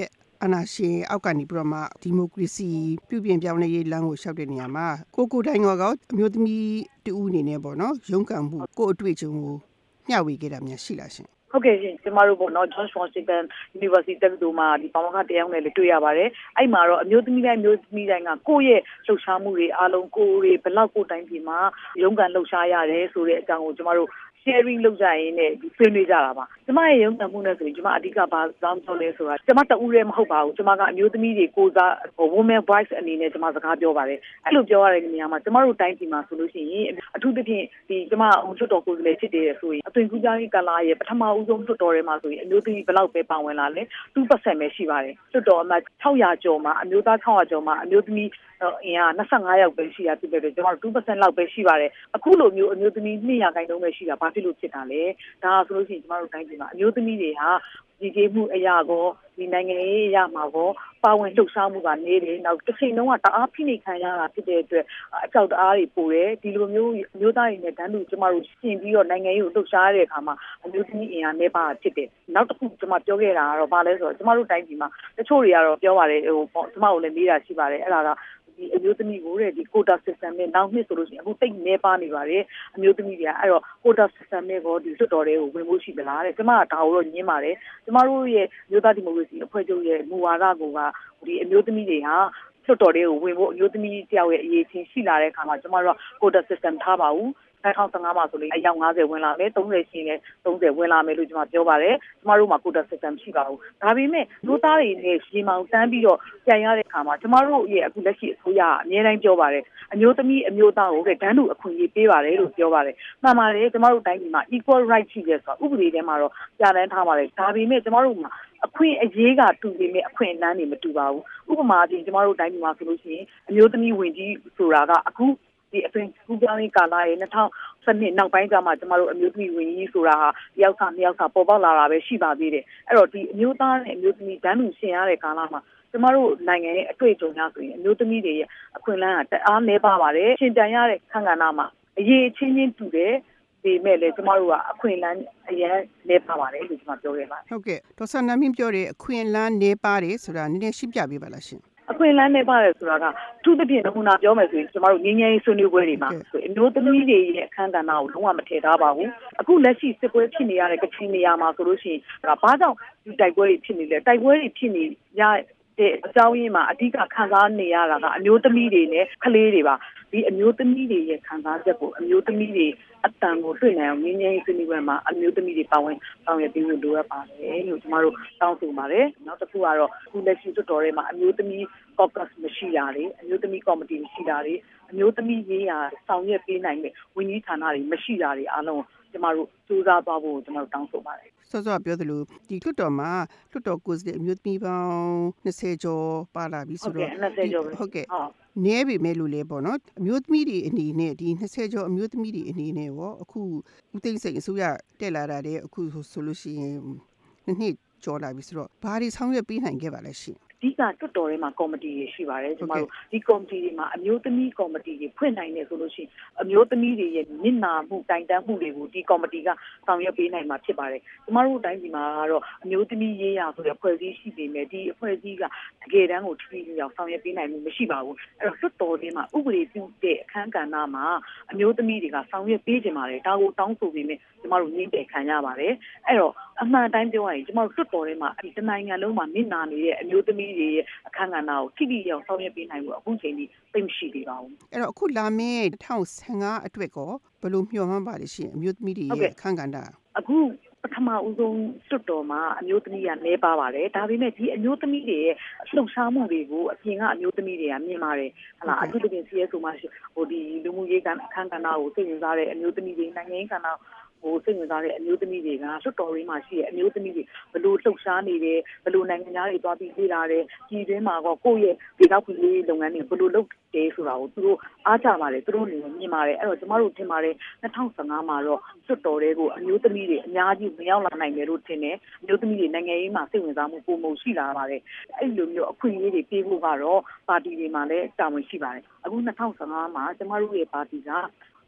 အာဏာရှင်အောက်ကနေပြီးတော့မှဒီမိုကရေစီပြုပြင်ပြောင်းလဲရေးလမ်းကိုလျှောက်တဲ့နေရာမှာကိုကိုတိုင်းကအမျိုးသမီးတူဦးအနေနဲ့ပေါ့နော်ရုန်းကန်မှုကိုအတွေ့အကြုံကိုမျှဝေခဲ့တာများရှိလားရှင်ဟုတ်ကဲ့ရှင်ကျမတို့ပေါ့နော် George Washington University တက္ကသိုလ်မှာဒီပါမောက္ခတယောက်နဲ့လည်းတွေ့ရပါတယ်အဲ့မှာတော့အမျိုးသမီးတိုင်းမျိုးသမီးတိုင်းကကိုယ့်ရဲ့လှုပ်ရှားမှုတွေအားလုံးကိုယ်တွေဘလောက်ကိုယ်တိုင်းပြည်မှာရုန်းကန်လှုပ်ရှားရတယ်ဆိုတဲ့အကြောင်းကိုကျမတို့sharing လုပ်ကြရင်လည်းဆွေးနွေးကြတာပါကျမရဲ့ရုံးသံမှုနဲ့ဆိုရင်ကျမအဓိကဘာသာပြောလဲဆိုတာကျမတဦးလည်းမဟုတ်ပါဘူးကျမကအမျိုးသမီးတွေကိုစား women voice အနေနဲ့ကျမစကားပြောပါတယ်အဲ့လိုပြောရတဲ့နေရာမှာကျမတို့တိုင်းပြည်မှာဆိုလို့ရှိရင်အထူးသဖြင့်ဒီကျမအထွတ်တော်ကိုယ်စားလှယ်ဖြစ်တယ်ဆိုရင်အသွင်ကူးပြောင်းရေးကာလရဲ့ပထမဦးဆုံးထွတ်တော်ထဲမှာဆိုရင်အမျိုးသမီးဘယ်လောက်ပဲပါဝင်လာလဲ two percent ပဲရှိပါတယ်ထွတ်တော်အမှ၆ရာကျော်မှာအမျိုးသား၆ရာကျော်မှာအမျိုးသမီးအင်အား၂၅ယောက်ပဲရှိတာဖြစ်တဲ့အတွက်ကျမတို့ two percent လောက်ပဲရှိပါတယ်အခုလိုမျိုးအမျိုးသမီး၂ရာခိုင်နှုန်းပဲရှိတာဘာဖြစ်လို့ဖြစ်တာလဲဒါဆိုလို့ရှိရင်ကျမတို့တိုင်းပြည်မှာအမျိုးသမီးတွေဟာဒီကျေးမှုအရာကိုဒီနိုင်ငံရေးအရာမှာကိုပါဝင်လှုပ်ရှားမှုကနေတယ်နောက်တစ်ချိန်လုံးကတအားဖိနှိပ်ခံရတာဖြစ်တဲ့အတွက်အကြောက်တအားတွေပိုတယ်ဒီလိုမျိုးမျိုးသားတွေနဲ့တန်းတူကျမတို့ရှင်းပြီးတော့နိုင်ငံရေးကိုလှုပ်ရှားရတဲ့အခါမှာအမျိုးသမီးအင်အားနေပါဖြစ်တယ်နောက်တစ်ခုကျမပြောခဲ့တာကတော့ဘာလဲဆိုတော့ကျမတို့တိုင်းပြည်မှာတချို့တွေကတော့ပြောပါတယ်ဟိုကျမတို့လည်းမေးတာရှိပါတယ်အဲ့ဒါကဒီအမျိုးသမီးကိုတဲ့ဒီ quota system နဲ့နောက်နှစ်ဆိုလို့ရှိရင်အခုတိတ်နေပါနေပါတယ်အမျိုးသမီးတွေကအဲ့တော့ quota system နဲ့ကိုဒီစွတ်တော်တွေကိုဝင်ဖို့ရှိသလားတဲ့ကျမကဒါကိုတော့ညင်းပါတယ်ကျမတို့ရဲ့မျိုးသားဒီမိုကရေစီအဖွဲ့ချုပ်ရဲ့မူဝါဒကိုကဒီအမျိုးသမီးတွေဟာစွတ်တော်တွေကိုဝင်ဖို့အမျိုးသမီးတယောက်ရဲ့အရေးချင်းရှိလာတဲ့အခါမှာကျမတို့က quota system ထားပါဘူး၂၀၁၅မှာဆိုလို့အယောက်၅၀ဝင်လာမယ်၃၀ရှိရင်၃၀ဝင်လာမယ်လို့ကျွန်မပြောပါတယ်ကျမတို့မှာ quota system ရှိပါဘူးဒါပေမဲ့လူသားတွေနဲ့ရေမောင်တန်းပြီးတော့ပြန်ရတဲ့အခါမှာကျမတို့ရဲ့အခုလက်ရှိအစိုးရအများတိုင်းပြောပါတယ်အမျိုးသမီးအမျိုးသားကိုပဲတန်းတူအခွင့်အရေးပေးပါတယ်လို့ပြောပါတယ်မှန်ပါတယ်ကျမတို့တိုင်းပြည်မှာ equal right ရှိတယ်ဆိုတာဥပဒေထဲမှာတော့ပြဋ္ဌာန်းထားပါတယ်ဒါပေမဲ့ကျမတို့မှာအခွင့်အရေးကတူပေမဲ့အခွင့်အလမ်းတွေမတူပါဘူးဥပမာအပြင်ကျမတို့တိုင်းပြည်မှာဆိုလို့ရှိရင်အမျိုးသမီးဝင်ကြီးဆိုတာကအခုဒီအသွင်ကူးပြောင်းရေးကာလရဲ့၂၀၁၂နောက်ပိုင်းကျမှကျမတို့အမျိုးသမီးဝင်ကြီးဆိုတာဟာတယောက်စာနှစ်ယောက်စာပေါ်ပေါက်လာတာပဲရှိပါသေးတယ်အဲ့တော့ဒီအမျိုးသားနဲ့အမျိုးသမီးတန်းတူရှင်ရတဲ့ကာလမှာကျမတို့နိုင်ငံရဲ့အတွေ့အကြုံများဆိုရင်အမျိုးသမီးတွေရဲ့အခွင့်အလမ်းကတအားနည်းပါပါတယ်ရှင်တန်ရတဲ့ခန့်ကဏ္ဍမှာအရေးချင်းချင်းတူတယ်ဒီမဲ့လေကျမတို့ကအခွင့်အလမ်းအရင်နေပါပါတယ်လို့ကျမပြောခဲ့ပါတယ်ဟုတ်ကဲ့ဒေါက်တာနာမင်းပြောတဲ့အခွင့်အလမ်းနေပါတယ်ဆိုတာနည်းနည်းရှင်းပြပေးပါလားရှင်အခွင့်အလမ်းနဲ့ပါတယ်ဆိုတာကသူ့တပြည့်နမူနာပြောမယ်ဆိုရင်ကျမတို့ငင်းငင်းဆွေးနွေးပွဲတွေမှာအမျိုးသမီးတွေရဲ့အခမ်းကဏ္ဍကိုလုံးဝမထည့်ထားပါဘူးအခုလက်ရှိစစ်ပွဲဖြစ်နေရတဲ့ကချင်နေရာမှာဆိုလို့ရှိရင်ဘာကြောင့်ဒီတိုက်ပွဲတွေဖြစ်နေလဲတိုက်ပွဲတွေဖြစ်နေရတဲ့အကြောင်းရင်းမှာအဓိကခံစားနေရတာကအမျိုးသမီးတွေနဲ့ကလေးတွေပါဒီအမျိုးသမီးတွေရဲ့ခံစားချက်ကိုအမျိုးသမီးတွေအတန်ကိုတွေ့နိုင်အောင်ငင်းငင်းဆွေးနွေးပွဲမှာအမျိုးသမီးတွေပါဝင်ဆောင်ရွက်ပြီးလို့လိုအပ်ပါတယ်လို့ကျမတို့တောင်းဆိုပါတယ်နောက်တစ်ခုကတော့အခုလက်ရှိတော်တော်ထဲမှာအမျိုးသမီး caucus မရှိတာလေအမျိုးသမီး committee မရှိတာလေအမျိုးသမီးရေးရာဆောင်ရွက်ပေးနိုင်တဲ့ဝန်ကြီးဌာနတွေမရှိတာတွေအားလုံးကျမတို့စူးစမ်းသွားဖို့ကျမတို့တောင်းဆိုပါတယ်စောစောပြောသလိုဒီလွှတ်တော်မှာလွှတ်တော်ကိုယ်စားလှယ်အမျိုးသမီးပေါင်း၂၀ကျော်ပါလာပြီဆိုတော့ဟုတ်ကဲ့နည်းပြီမဲ့လို့လေပေါ့နော်အမျိုးသမီးတွေအနေနဲ့ဒီ၂၀ကျော်အမျိုးသမီးတွေအနေနဲ့ရောအခုဦးသိန်းစိန်အစိုးရတက်လာတာတဲ့အခုဆိုလို့ရှိရင်နှစ်ကျော်လာပြီဆိုတော့ဘာတွေဆောင်ရွက်ပေးနိုင်ခဲ့ပါလဲရှင်ဒီကတွတ်တော်ထဲမှာကော်မတီတွေရှိပါတယ်ကျမတို့ဒီကော်မတီတွေမှာအမျိုးသမီးကော်မတီတွေဖွင့်နိုင်တယ်ဆိုလို့ရှိရင်အမျိုးသမီးတွေရဲ့မျက်နှာမှုတိုင်တန်းမှုတွေကိုဒီကော်မတီကဆောင်ရွက်ပေးနိုင်မှာဖြစ်ပါတယ်ကျမတို့တိုင်းပြည်မှာကတော့အမျိုးသမီးရေးရာဆိုတဲ့အဖွဲ့အစည်းရှိပေမဲ့ဒီအဖွဲ့အစည်းကတကယ်တမ်းကိုထိထိရောက်ဆောင်ရွက်ပေးနိုင်မှုမရှိပါဘူးအဲ့တော့တွတ်တော်ထဲမှာဥပဒေပြုတဲ့အခမ်းကဏ္ဍမှာအမျိုးသမီးတွေကဆောင်ရွက်ပေးကြပါတယ်ဒါကိုတောင်းဆိုပေမဲ့ကျမတို့ညှိနှိုင်းခံရပါတယ်အဲ့တော့အမှန်တိုင်းပြောရရင်ကျမတို့တွတ်တော်ထဲမှာဒီတနိုင်ငံလုံးမှာမျက်နှာနေတဲ့အမျိုးသမီးတွေရဲ့အခမ်းကဏ္ဍကိုထိထိရောက်ဆောင်ရွက်ပေးနိုင်ဖို့အခုချိန်ထိသိမရှိသေးပါဘူးအဲ့တော့အခုလာမယ့်၂၀၁၅အတွက်ကောဘယ်လိုမျှော်မှန်းပါလဲရှင်အမျိုးသမီးတွေရဲ့အခမ်းကဏ္ဍအခုပထမဦးဆုံးတွတ်တော်မှာအမျိုးသမီးကနေပါပါတယ်ဒါပေမဲ့ဒီအမျိုးသမီးတွေရဲ့လှုပ်ရှားမှုတွေကိုအပြင်ကအမျိုးသမီးတွေကမြင်ပါတယ်ဟလာအခုတကယ် စီ အက်စ် ဆိုမှဟိုဒီလူမှုရေးကအခမ်းကဏ္ဍကိုသိဝင်စားတဲ့အမျိုးသမီးတွေနိုင်ငံရေးကဏ္ဍဟိုစိတ်ဝင်စားတဲ့အမျိုးသမီးတွေကလွတ်တော်ရင်းမှာရှိတဲ့အမျိုးသမီးတွေဘလို့လှုပ်ရှားနေတယ်ဘလို့နိုင်ငံသားတွေသွားပြီးလေ့လာတယ်ကြီးတွင်းမှာတော့ကိုယ့်ရဲ့ဒေသဖွံ့ဖြိုးရေးလုပ်ငန်းတွေဘလို့လုပ်တယ်ဆိုတာကိုသူတို့အားကြပါတယ်သူတို့နေမြင်ပါတယ်အဲ့တော့ကျမတို့ထင်ပါတယ်၂၀၁၅မှာတော့လွတ်တော်တွေကိုအမျိုးသမီးတွေအများကြီးမရောက်လာနိုင်တယ်လို့ထင်တယ်အမျိုးသမီးတွေနိုင်ငံရေးမှာစိတ်ဝင်စားမှုပုံမှုရှိလာပါတယ်အဲ့လိုမျိုးအခွင့်အရေးတွေပေးဖို့ကတော့ပါတီတွေမှာလည်းတာဝန်ရှိပါတယ်အခု၂၀၁၅မှာကျမတို့ရဲ့ပါတီက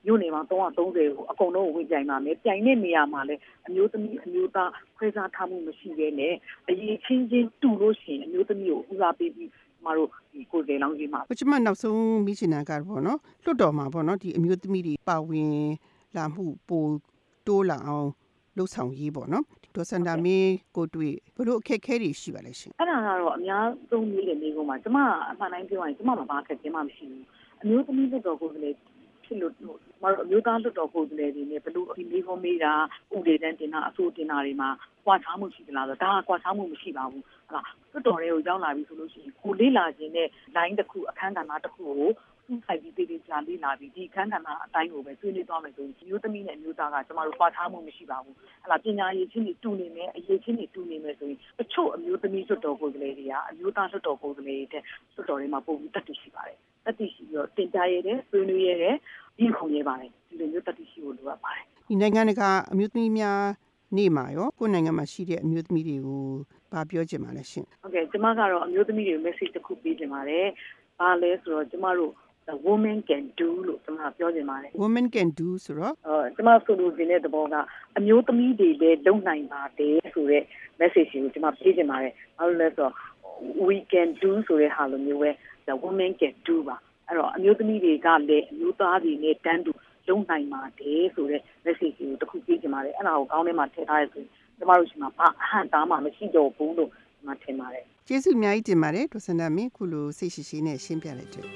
မြို့နယ်မှာသုံးရာသုံးဆယ်ကိုအကုန်လုံးဝင်ပြိုင်ပါမယ်ပြိုင်တဲ့နေရာမှာလည်းအမျိုးသမီးအမျိုးသားခွဲခြားထားမှုမရှိဘဲနဲ့အရေးချင်းချင်းတူလို့ရှိရင်အမျိုးသမီးကိုဦးစားပေးပြီးကျမတို့ဒီကိုယ်စားလောင်းကြီးမှာကျမနောက်ဆုံးမိချင်တာကတော့နော်လွတ်တော်မှာပေါ့နော်ဒီအမျိုးသမီးတွေပါဝင်လာမှုပိုတိုးလာအောင်လှုပ်ဆောင်ရေးပေါ့နော်ဒေါ်စန္ဒာမင်းကိုတွေ့ဘလို့အခက်အခဲတွေရှိပါလဲရှင်အဲ့ဒါကတော့အများဆုံးနေတဲ့နေကုန်မှာကျမအမှန်တိုင်းပြောရင်ကျမမှာဘာအခက်အခဲမှမရှိဘူးအမျိုးသမီးလွတ်တော်ကိုယ်စားလှယ်ဖြစ်လို့မတော်အမျိုးသားလွတ်တော်ကိုယ်စားလှယ်တွေနဲ့ဘလို့ဒီမိဖို့မေးတာဥဒေတန်းတင်တာအစိုးတင်တာတွေမှာကွာခြားမှုရှိသလားဆိုတော့ဒါကကွာခြားမှုမရှိပါဘူးဟုတ်လားလွတ်တော်တွေကိုရောက်လာပြီဆိုလို့ရှိရင်ကိုလေးလာခြင်းနဲ့ line တစ်ခုအခန်းကဏ္ဍတစ်ခုကိုသူ့ဆိုင်ပြီးတည်တည်ကြာလေးလာပြီးဒီအခန်းကဏ္ဍအတိုင်းကိုပဲဆွေးနွေးသွားမယ်ဆိုရင်မျိုးသမီးနဲ့မျိုးသားကကျမတို့ကွာခြားမှုမရှိပါဘူးဟုတ်လားပညာရေးချင်းတွေတူနေမယ်အရေးချင်းတွေတူနေမယ်ဆိုရင်တချို့အမျိုးသမီးလွတ်တော်ကိုယ်စားလှယ်တွေကအမျိုးသားလွတ်တော်ကိုယ်စားလှယ်တွေတဲ့လွတ်တော်တွေမှာပုံပြီးတက်တည်ရှိပါတယ်တက်တည်ရှိပြီးတော့တင်ပြရတဲ့ဆွေးနွေးရတဲ့ဒီခုံရပါတယ်ဒီလိုမျိုးတက်တည်ရှိဖို့လိုအပ်ပါတယ်ဒီနိုင်ငံတကာအမျိုးသမီးများနေ့မှာရောကိုယ်နိုင်ငံမှာရှိတဲ့အမျိုးသမီးတွေကိုဗာပြောချင်ပါလဲရှင်ဟုတ်ကဲ့ကျမကတော့အမျိုးသမီးတွေကို message တစ်ခုပေးချင်ပါတယ်ဘာလဲဆိုတော့ကျမတို့The woman can do လို့ကျမပြောချင်ပါတယ် woman can do ဆိုတော့အဲကျမဆိုလိုချင်တဲ့သဘောကအမျိုးသမီးတွေလည်းလုပ်နိုင်ပါတယ်ဆိုတဲ့ message ကိုကျမပေးချင်ပါတယ်ဘာလို့လဲဆိုတော့ we can do ဆိုတဲ့ဟာလိုမျိုးပဲ The woman can do ပါအဲ့တော့အမျိုးသမီးတွေကလည်းအမျိုးသားတွေနဲ့တန်းတူလုံနိုင်ပါတယ်ဆိုတဲ့ message ကိုတစ်ခုပေးချင်ပါတယ်အဲ့ဒါကိုကောင်းထဲမှာထည့်ထားရဆိုရင်ကျမတို့ရှိမှာဘာအဟန့်တားမှမရှိတော့ဘူးလို့ကျွန်မထင်ပါတယ်ကျေးဇူးအများကြီးတင်ပါတယ်ဒေါ်စန္ဒာမင်းခုလိုစိတ်ရှိရှိနဲ့ရှင်းပြလိုက်တဲ့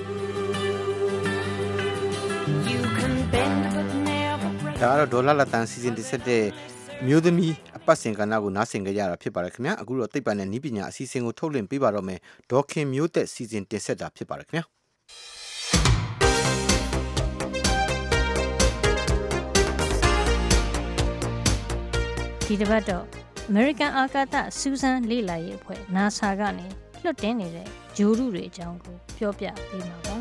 ဒါကတော့ဒေါ်လာလတန်စီစဉ်တစ်ဆက်တဲ့မျိုးသမီးအပတ်စဉ်ကဏ္ဍကိုနားဆင်ကြရတာဖြစ်ပါတယ်ခင်ဗျာအခုတော့သိပ္ပံနဲ့နည်းပညာအစီအစဉ်ကိုထုတ်လွှင့်ပေးပါတော့မယ်ဒေါ်ခင်မျိုးသက်စီစဉ်တင်ဆက်တာဖြစ်ပါတယ်ခင်ဗျာဒီတစ်ပတ်တော့ American အာကာသစူးစမ်းလေ့လာရေးအဖွဲ့ NASA ကနေလွှတ်တင်နေတဲ့ဂျိုရုတွေအကြောင်းကိုပြောပြပေးမှာပါ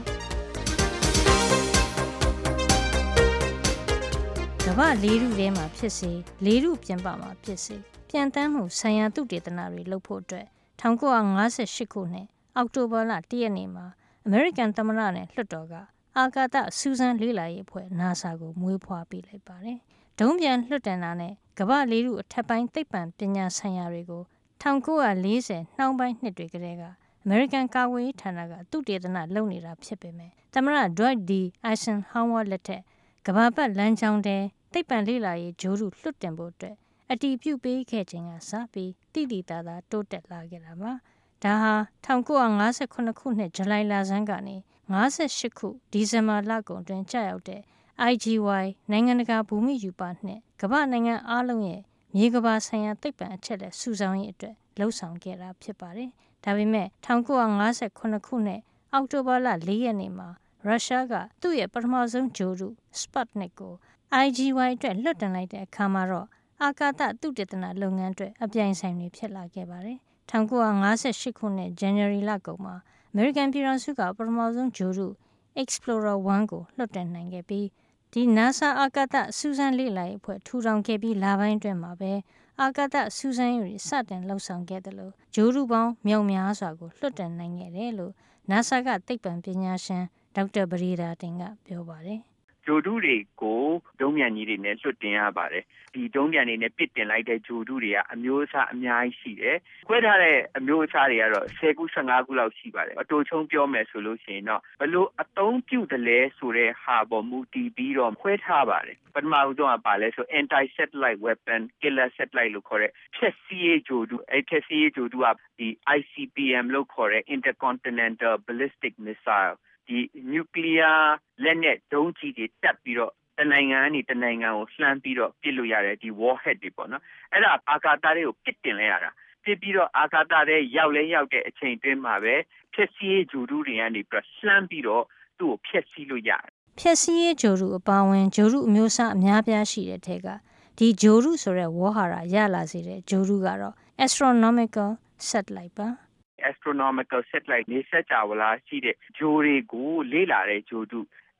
ကမ္ဘာလေးထုထဲမှာဖြစ်စေလေးထုပြင်ပမှာဖြစ်စေပြန်တမ်းမှုဆိုင်ရာသုတေသနတွေလုပ်ဖို့အတွက်၁၉၅၈ခုနှစ်အောက်တိုဘာလ၁ရက်နေ့မှာ American သမ္မတနဲ့လွှတ်တော်ကအာကာသစူးစမ်းလေ့လာရေးအဖွဲ့ NASA ကိုမွေးဖွားပေးလိုက်ပါတယ်။ဒုံးပြန်လွှတ်တင်တာနဲ့ကမ္ဘာလေးထုအထက်ပိုင်းသိပ္ပံပညာဆိုင်ရာတွေကို၁၉၄၀နှောင်းပိုင်းနှစ်တွေကတည်းက American ကာကွယ်ရေးဌာနကသုတေသနလုပ်နေတာဖြစ်ပေမဲ့သမ္မတ Dwight D. Eisenhower လက်ထက်ကမ္ဘာပတ်လမ်းကြောင်းတဲ့သိပ္ပံလေ့လာရေးဂျိုရုလွှတ်တင်ဖို့အတွက်အတည်ပြုပေးခဲ့ခြင်းကစပြီးတိတိတသာတိုးတက်လာခဲ့တာပါ။ဒါဟာ၁၉၅၇ခုနှစ်ဇူလိုင်လဆန်းကနေ၅၈ခုဒီဇင်ဘာလကုန်တွင်ကြာရောက်တဲ့ I G Y နိုင်ငံတကာဘူမိရူပနဲ့ကမ္ဘာနိုင်ငံအားလုံးရဲ့မြေကမ္ဘာဆိုင်ရာသိပ္ပံအချက်အလက်စုဆောင်းရေးအတွက်လှုံ့ဆော်ခဲ့တာဖြစ်ပါတယ်။ဒါပေမဲ့၁၉၅၇ခုနှစ်အောက်တိုဘာလ၄ရက်နေ့မှာရုရှားကသူ့ရဲ့ပထမဆုံးဂျိုရု Sputnik ကို I G Y အတွက်လွှတ်တင်လိုက်တဲ့အခါမှာတော့အာကာသသုတေသနလုပ်ငန်းအတွက်အပြိုင်ဆိုင်တွေဖြစ်လာခဲ့ပါတယ်။၁၉၅၈ခုနှစ်ဇန်နဝါရီလကုန်မှာအမေရိကန်ပြည်ထောင်စုကပထမဆုံးဂျိုရု Explorer one ကိုလွှတ်တင်နိုင်ခဲ့ပြီးဒီ NASA အာကာသစူးစမ်းလေ့လာရေးအဖွဲ့ထူထောင်ခဲ့ပြီးလပိုင်းအတွင်းမှာပဲအာကာသစူးစမ်းရေးတွေစတင်လှုပ်ဆောင်ခဲ့တယ်လို့ဂျိုရုပေါင်းမြောက်များစွာကိုလွှတ်တင်နိုင်ခဲ့တယ်လို့ NASA ကသိပ္ပံပညာရှင်ဒေါက်တာပရိဒါတင်ကပြောပါတယ်ဂျိုဒုတွေကိုဒုံးမြန်ကြီးတွေနဲ့လွှတ်တင်ရပါတယ်ဒီဒုံးမြန်တွေနဲ့ပစ်တင်လိုက်တဲ့ဂျိုဒုတွေကအမျိုးအစားအများကြီးရှိတယ်ခွဲထားတဲ့အမျိုးအစားတွေကတော့၁၀ခု၁၅ခုလောက်ရှိပါတယ်အတူချုံပြောမယ်ဆိုလို့ရှိရင်တော့ဘလို့အသုံးပြုတယ်လဲဆိုတဲ့ဟာပေါ်မူတည်ပြီးတော့ခွဲထားပါတယ်ပထမဦးဆုံးကပါလဲဆို anti satellite weapon killer satellite လို့ခေါ်တဲ့ဖျက်ဆီးရေးဂျိုဒုအဲ့ဖျက်ဆီးရေးဂျိုဒုကဒီ I C B M လို့ခေါ်တဲ့ intercontinental ballistic missileဒီနျူကလ িয়ার လက်နဲ့ဒုံးကြီးတွေတက်ပြီးတော့တနိုင်ငံကနေတနိုင်ငံကိုလှမ်းပြီးတော့ပစ်လို့ရတယ်ဒီ warhead တွေပေါ့နော်အဲ့ဒါအာကာသတွေကိုပစ်တင်လဲရတာပစ်ပြီးတော့အာကာသတွေရောက်လဲရောက်တဲ့အချိန်တွင်းမှာပဲဖျက်ဆီးဂျိုဒုတွေကနေပြီးတော့လှမ်းပြီးတော့သူ့ကိုဖျက်ဆီးလို့ရတယ်ဖျက်ဆီးဂျိုဒုအပါဝင်ဂျိုဒုအမျိုးအစားအများပြားရှိတဲ့ထဲကဒီဂျိုဒုဆိုတဲ့ဝေါ်ဟာရရလာစေတဲ့ဂျိုဒုကတော့ astronomical satellite ပါ astronomical satellite နေစကြဝဠာရှိတဲ့ဂျိုတွေကိုလေ့လာတဲ့ဂျိုတု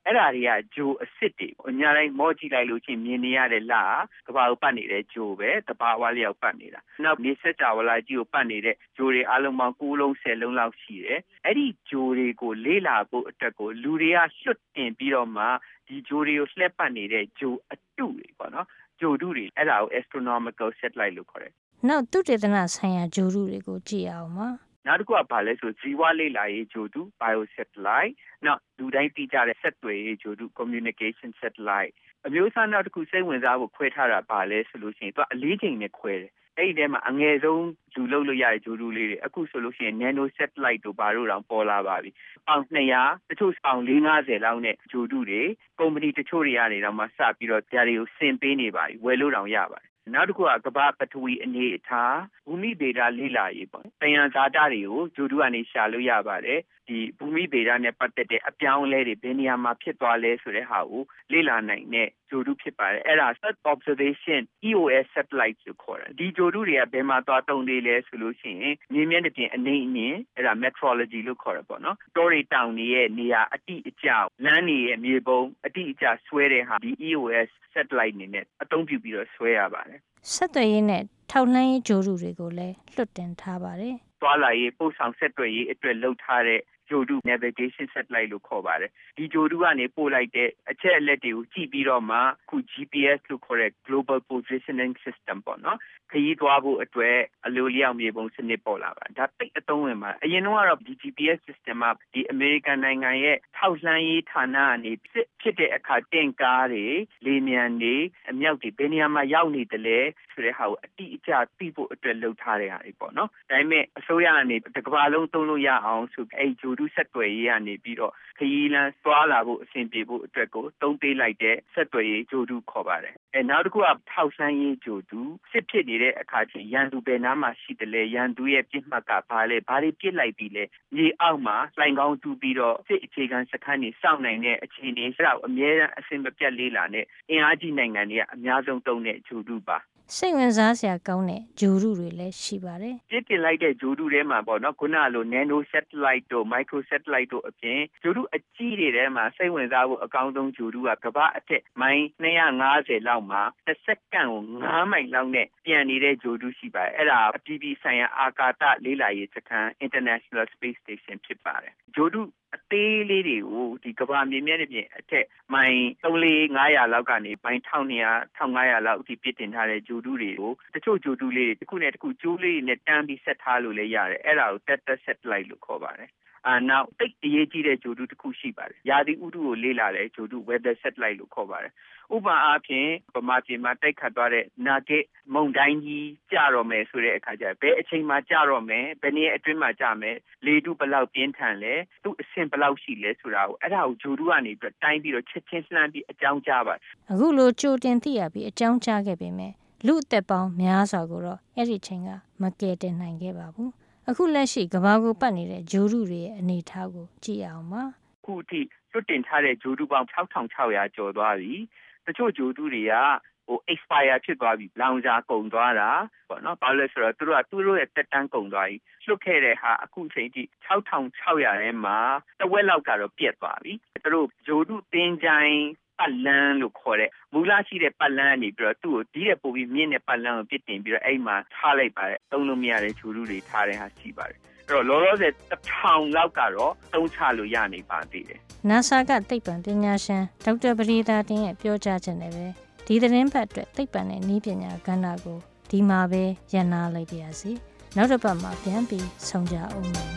အဲ့ဒါတွေကဂျိုအစစ်တွေပေါ့ညာတိုင်းမော့ကြည့်လိုက်လို့ချင်းမြင်နေရတဲ့လကဘာကိုပတ်နေတဲ့ဂျိုပဲတဘာဝလျောက်ပတ်နေတာနောက်နေဆက်ကြဝဠာကြီးကိုပတ်နေတဲ့ဂျိုတွေအလုံးပေါင်း၉လုံး၁၀လုံးလောက်ရှိတယ်အဲ့ဒီဂျိုတွေကိုလေးလာဖို့အတွက်ကိုလူတွေကလွတ်တင်ပြီးတော့မှဒီဂျိုတွေကိုလှည့်ပတ်နေတဲ့ဂျိုအတုတွေပေါ့နော်ဂျိုတုတွေအဲ့ဒါကို astronomical satellite လို့ခေါ်တယ်နောက်သုတေသနဆိုင်ရာဂျိုတုတွေကိုကြည့်အောင်ပါနောက်တစ်ခုကဘာလဲဆိုဇီဝလေ့လာရေးဂျိုတု biosatellite နောက်လူတိုင်းသိကြတဲ့ဆက်သွယ်ရေးဂျိုတု communication satellite အမျိုးအစားနောက်တစ်ခုစိတ်ဝင်စားဖို့ခွဲထားတာဘာလဲဆိုလို့ရှိရင်သူကအလေးချိန်နဲ့ခွဲတယ်အဲ့ဒီထဲမှာအငယ်ဆုံးလူလုပ်လို့ရတဲ့ဂျိုတုလေးတွေအခုဆိုလို့ရှိရင် nano satellite တို့ဘာတို့တောင်ပေါ်လာပါပြီပေါင်၂၀၀တချို့ပေါင်၄၅၀လောက်နဲ့ဂျိုတုတွေကုမ္ပဏီတချို့တွေကနေတော့မှစပြီးတော့ဒါတွေကိုဆင်ပေးနေပါပြီဝယ်လို့တောင်ရပါတယ်နောက်တစ်ခုကကမ္ဘာပထဝီအနေအထားဘူမိဗေဒလေ့လာရေးပေါ့တယံဇာတတွေကိုဂျိုတုကနေရှာလို့ရပါတယ်ဒီဘူမိဗေဒနဲ့ပတ်သက်တဲ့အပြောင်းအလဲတွေဘယ်နေရာမှာဖြစ်သွားလဲဆိုတဲ့ဟာကိုလေ့လာနိုင်တဲ့ဂျိုတုဖြစ်ပါတယ်အဲ့ဒါ Earth Observation E O S satellite ကိုခေါ်တယ်ဒီဂျိုတုတွေကဘယ်မှာသွားတုံးသေးလဲဆိုလို့ရှိရင်မြေမျက်နှာပြင်အနေအင်းအဲ့ဒါ meteorology လို့ခေါ်တယ်ပေါ့နော်တောတွေတောင်တွေရဲ့နေရာအတိအကျလမ်းတွေရဲ့မြေပုံအတိအကျဆွဲတဲ့ဟာဒီ E O S satellite နေနဲ့အသုံးပြုပြီးတော့ဆွဲရပါတယ်ဆက်သွယ်ရေးနဲ့ထောက်လှမ်းရေးဂျိုတုတွေကိုလည်းလွှတ်တင်ထားပါတယ်သွားလာရေးပို့ဆောင်ဆက်သွယ်ရေးအတွက်လုပ်ထားတဲ့ဂျိုတု navigation satellite လို့ခေါ်ပါတယ်ဒီဂျိုတုကနေပို့လိုက်တဲ့အချက်အလက်တွေကိုကြည့်ပြီးတော့မှခု G P S လို့ခေါ်တဲ့ global positioning system ပေါ့နော်ခရီးသွားဖို့အတွက်အလိုလျောက်မြေပုံစနစ်ပေါ်လာပါဒါတိတ်အသုံးဝင်ပါအရင်တော့ဒီ G P S system ကဒီ American နိုင်ငံရဲ့ထောက်လှမ်းရေးဌာနကနေဖြစ်တဲ့အခါတင်ကားတွေလေမြန်တွေအမြောက်တွေဘယ်နေရာမှာရောက်နေတယ်လဲဆိုတဲ့ဟာကိုအတိအကျသိဖို့အတွက်လုပ်ထားတဲ့ဟာတွေပေါ့နော်ဒါပေမဲ့အစိုးရကနေတစ်ကမ္ဘာလုံးသုံးလို့ရအောင်ဆိုအဲ့ဂျိုတုဆက်သွယ်ရေးကနေပြီးတော့ခရီးလမ်းသွားလာဖို့အဆင်ပြေဖို့အတွက်ကိုသုံးပေးလိုက်တဲ့ဆက်သွယ်ရေးဂျိုတုခေါ်ပါတယ်အဲနောက်တစ်ခုကထောက်လှမ်းရေးဂျိုတုစစ်ဖြစ်နေတဲ့အခါချင်းရန်သူဘယ်နားမှာရှိတယ်လဲရန်သူရဲ့ပြစ်မှတ်ကဘာလဲဘာတွေပြစ်လိုက်ပြီးလဲမြေအောက်မှာလိုင်ကောင်းတူးပြီးတော့စစ်အခြေခံစခန်းတွေစောင့်နိုင်တဲ့အခြေအနေအဲ့ဒါကိုအမြဲတမ်းအဆင်မပြတ်လေးလာနဲ့အင်အားကြီးနိုင်ငံတွေကအများဆုံးသုံးတဲ့ဂျိုတုပါစိတ်ဝင်စားစရာကောင်းတဲ့ဂျိုတုတွေလည်းရှိပါတယ်ပြစ်တင်လိုက်တဲ့ဂျိုတုထဲမှာပေါ့နော်ခုနလို nano satellite တို့ micro satellite တို့အပြင်ဂျိုတုအကြီးတွေထဲမှာစိတ်ဝင်စားဖို့အကောင်းဆုံးဂျိုတုကကမ္ဘာအထက်မိုင်၂၅၀လောက်မှာတစ်စက္ကန့်ကို၅မိုင်လောက်နဲ့ပြန်နေတဲ့ဂျိုတုရှိပါတယ်အဲ့ဒါအပြည်ပြည်ဆိုင်ရာအာကာသလေ့လာရေးစခန်း International Space Station ဖြစ်ပါတယ်ဂျိုတုအသေးလေးတွေကိုဒီကမ္ဘာမြေမျက်နှာပြင်အထက်မိုင်၃၄၅၀၀လောက်ကနေမိုင်၁၂၀၀ ၁၅၀၀လောက်အထိပြစ်တင်ထားတဲ့ဂျိုတုတွေကိုတချို့ဂျိုတုလေးတွေတစ်ခုနဲ့တစ်ခုကျိုးလေးနဲ့တန်းပြီးဆက်ထားလို့လည်းရတယ်အဲ့ဒါကို Tether satellite လို့ခေါ်ပါတယ်အာနောက်တိတ်အရေးကြီးတဲ့ဂျိုတုတစ်ခုရှိပါတယ်ရာသီဥတုကိုလေ့လာတဲ့ဂျိုတု weather satellite လို့ခေါ်ပါတယ်ဥပမာအားဖြင့်ပမာပြည်မှာတိုက်ခတ်သွားတဲ့နာဂစ်မုန်တိုင်းကြီးကြတော့မယ်ဆိုတဲ့အခါကျဘယ်အချိန်မှာကြတော့မယ်ဘယ်နည်းအတွင်းမှာကြမယ်လေတုဘယ်လောက်ပြင်းထန်လဲသူ့အဆင့်ဘယ်လောက်ရှိလဲဆိုတာကိုအဲ့ဒါကိုဂျိုတုကနေပြီးတိုင်းပြီးတော့ချက်ချင်းလှမ်းပြီးအကြောင်းကြားပါအခုလိုကြိုတင်သိရပြီးအကြောင်းကြားခဲ့ပေမဲ့လူအသက်ပေါင်းများစွာကိုတော့အဲ့ဒီချိန်ကမကယ်တင်နိုင်ခဲ့ပါဘူးအခုလက်ရှိကမ္ဘာကိုပတ်နေတဲ့ဂျိုတုတွေရဲ့အနေအထားကိုကြည့်အောင်ပါခုထိလွတ်တင်ထားတဲ့ဂျိုတုပေါင်း၆ထောင်၆ရာကျော်သွားပြီတချို့ဂျိုတုတွေကဟို expire ဖြစ်သွားပြီလောင်စာကုန်သွားတာပေါ့နော်ဘာလို့လဲဆိုတော့သူတို့ကသူတို့ရဲ့တက်တန်းကုန်သွားပြီလွတ်ခဲ့တဲ့ဟာအခုချိန်ထိ၆ထောင်၆ရာထဲမှာတဝက်လောက်ကတော့ပြတ်သွားပြီသူတို့ဂျိုတုတင်းကြိုင်ပတ်လန်းလို့ခေါ်တဲ့မူလရှိတဲ့ပတ်လန်းကနေပြီးတော့သူ့ကိုဒီတဲ့ပို့ပြီးမြင့်တဲ့ပတ်လန်းကိုပြစ်တင်ပြီးတော့အဲ့မှာထားလိုက်ပါတယ်သုံးလို့မရတဲ့ဂျိုတုတွေထားတဲ့ဟာရှိပါတယ်အဲ့တော့လောလောဆယ်တစ်ထောင်လောက်ကတော့သုံးချလို့ရနေပါသေးတယ် NASA ကသိပ္ပံပညာရှင်ဒေါက်တာပရိသာတင်ရဲ့ပြောကြားချက်နဲ့ပဲဒီသတင်းပတ်အတွက်သိပ္ပံနဲ့နည်းပညာကဏ္ဍကိုဒီမှာပဲရန်နာလိုက်ပါရစေနောက်တစ်ပတ်မှာပြန်ပြီးဆုံကြအောင်နော်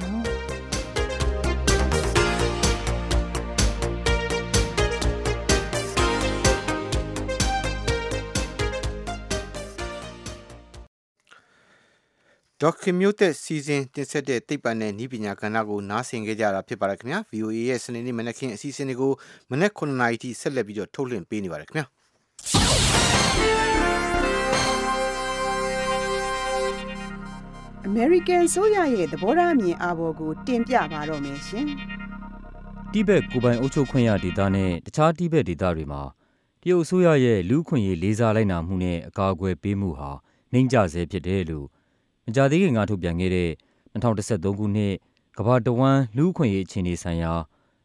ဒေါက်ခင်မျိုးသက်စီစဉ်တင်ဆက်တဲ့သိပ္ပံနဲ့နည်းပညာကဏ္ဍကိုနားဆင်ကြကြတာဖြစ်ပါတယ်ခင်ဗျာ ဗီအိုအေ ရဲ့စနေနေ့မနက်ခင်းအစီအစဉ်တွေကိုမနက်ခုနှစ်နာရီထိဆက်လက်ပြီးတော့ထုတ်လွှင့်ပေးနေပါတယ်ခင်ဗျာအမေရိကန်ဆိုရရဲ့သဘောထားအမြင်အာဘော်ကိုတင်ပြပါတော့မယ်ရှင်တိဘက်ကိုပိုင်အုပ်ချုပ်ခွင့်ရဒေသနဲ့တခြားတိဘက်ဒေသတွေမှာတရုတ်အစိုးရရဲ့လူ့အခွင့်အရေးလေးစားလိုက်နာမှုနဲ့အကာအကွယ်ပေးမှုဟာနှိမ့်ကျဆဲဖြစ်တယ်လို့မကြာသေးခင်ကထုတ်ပြန်ခဲ့တဲ့၂၀၁၃ခုနှစ်ကမ္ဘာတဝန်းလူ့အခွင့်အရေးအခြေအနေဆိုင်ရာ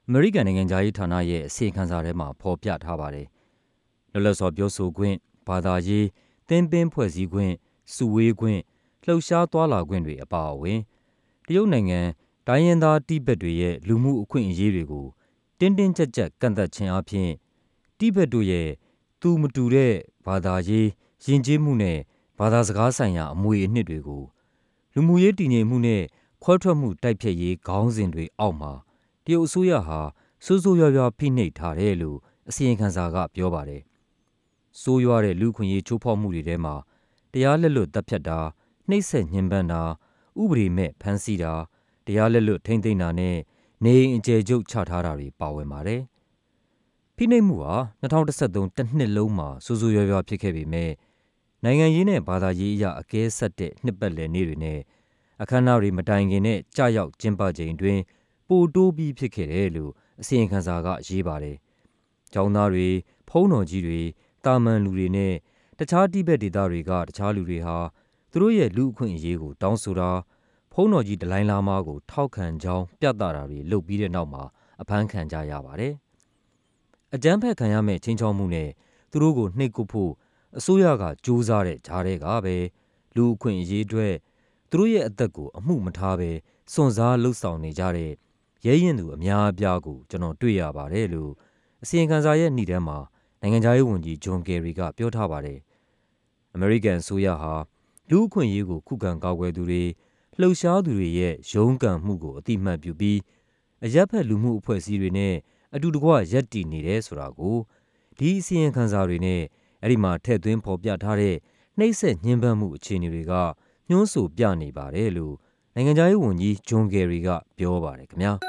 အမေရိကန်နိုင်ငံသားရေးဌာနရဲ့အစီရင်ခံစာထဲမှာဖော်ပြထားပါတယ်။လွတ်လပ်စွာပြောဆိုခွင့်၊ဘာသာရေး၊သင်းပင်းဖွဲ့စည်းခွင့်၊စုဝေးခွင့်၊လှုပ်ရှားသွားလာခွင့်တွေအပါအဝင်တရုတ်နိုင်ငံတိုင်းရင်းသားတိဘက်တွေရဲ့လူမှုအခွင့်အရေးတွေကိုတင်းတင်းကြပ်ကြပ်ကန့်သတ်ခြင်းအပြင်တိဘက်တို့ရဲ့သူမတူတဲ့ဘာသာရေးယဉ်ကျေးမှုနဲ့ဘာသာစကားဆိုင်ရာအမွေအနှစ်တွေကိုလူမှုရေးတည်ငြိမ်မှုနဲ့ခွဲထွက်မှုတိုက်ဖျက်ရေးခေါင်းစဉ်တွေအောက်မှာတရုတ်အစိုးရဟာဆိုးဆိုးရွားရွားဖိနှိပ်ထားတယ်လို့အစီရင်ခံစာကပြောပါတယ်။ဆိုးရွားတဲ့လူ့အခွင့်အရေးချိုးဖောက်မှုတွေထဲမှာတရားလက်လွတ်တပ်ဖြတ်တာ၊နှိပ်စက်ညှဉ်းပန်းတာ၊ဥပဒေမဲ့ဖမ်းဆီးတာ၊တရားလက်လွတ်ထိန်းသိမ်းတာနဲ့နေအိမ်အကျယ်ချုပ်ချထားတာတွေပါဝင်ပါတယ်။ဖိနှိပ်မှုဟာ၂၀၁၃တစ်နှစ်လုံးမှာဆိုးဆိုးရွားရွားဖြစ်ခဲ့ပေမဲ့နိုင်ငံရေးနဲ့ဘာသာရေးအရအကဲဆက်တဲ့နှစ်ပတ်လည်နေ့တွေနဲ့အခမ်းအနားတွေမတိုင်ခင်နဲ့ကြာရောက်ကျင်းပချိန်အတွင်းပိုတိုးပြီးဖြစ်ခဲ့တယ်လို့အစီရင်ခံစာကရေးပါတယ်။ကျောင်းသားတွေ၊ဘုန်းတော်ကြီးတွေ၊တာမန်လူတွေနဲ့တခြားတိဘက်ဒေသတွေကတခြားလူတွေဟာသူတို့ရဲ့လူ့အခွင့်အရေးကိုတောင်းဆိုတာဘုန်းတော်ကြီးဒလိုင်းလားမားကိုထောက်ခံကြောင်းပြသတာတွေလုပ်ပြီးတဲ့နောက်မှာအဖမ်းခံကြရပါတယ်။အကြမ်းဖက်ခံရမယ့်ချင်းချောက်မှုနဲ့သူတို့ကိုနှိပ်ကွပ်ဖို့အစိုးရကကြိုးစားတဲ့ကြားထဲကပဲလူ့အခွင့်အရေးအတွက်သူတို့ရဲ့အသက်ကိုအမှုမထားဘဲစွန့်စားလှုပ်ဆောင်နေကြတဲ့ရဲရင်သူအများအပြားကိုကျွန်တော်တွေ့ရပါတယ်လို့အစီရင်ခံစာရဲ့ဏ္ဍာန်မှာနိုင်ငံခြားရေးဝန်ကြီးဂျွန်ကယ်ရီကပြောထားပါတယ်။အမေရိကန်အစိုးရဟာလူ့အခွင့်အရေးကိုခုခံကာကွယ်သူတွေလှုပ်ရှားသူတွေရဲ့ရုန်းကန်မှုကိုအတိအမှတ်ပြုပြီးအရပ်ဖက်လူမှုအဖွဲ့အစည်းတွေနဲ့အတူတကွရပ်တည်နေတယ်ဆိုတာကိုဒီအစီရင်ခံစာတွေနဲ့အဲ့ဒီမှာထည့်သွင်းဖော်ပြထားတဲ့နှိပ်စက်ညှဉ်းပန်းမှုအခြေအနေတွေကညှိုးဆိုပြနေပါတယ်လို့နိုင်ငံခြားရေးဝန်ကြီးဂျွန်ကယ်ရီကပြောပါတယ်ခင်ဗျာ။